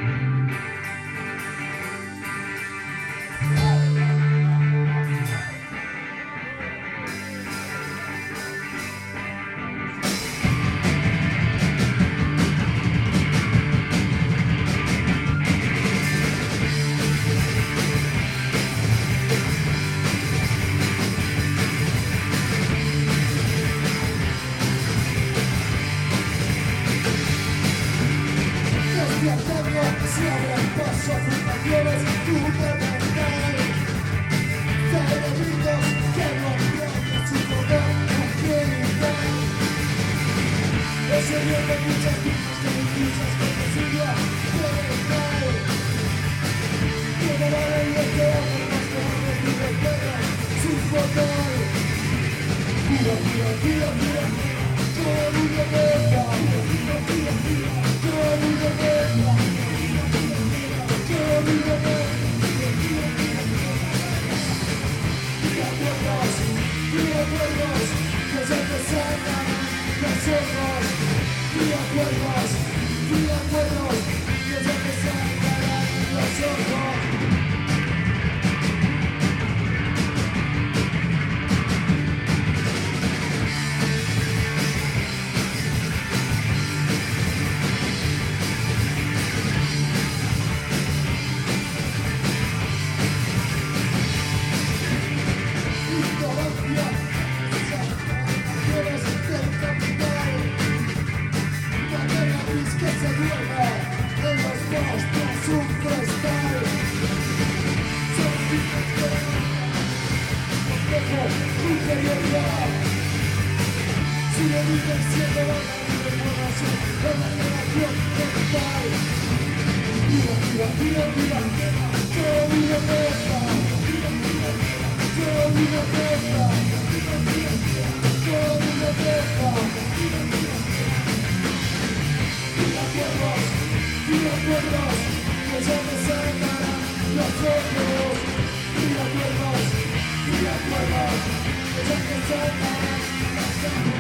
Se abren paso a fundaciones fundamentales, cerebritos que no entienden su poder criminal. Ese bien de muchas vidas que inclusas con posibilidad pueden caer. Tiene la ley de que otros que no reciben guerra sin poder. Tira, tira, tira, tira, todo el mundo pega. Tira, tira, tira, todo el mundo pega. Sigue siendo la información de la generación mental. Mira, mira, mira, mira, todo vida pesa. Todo vida pesa. Todo vida pesa. Y acuerdos, que ya me sacarán los ojos. Y acuerdos, que ya me sacarán los ojos.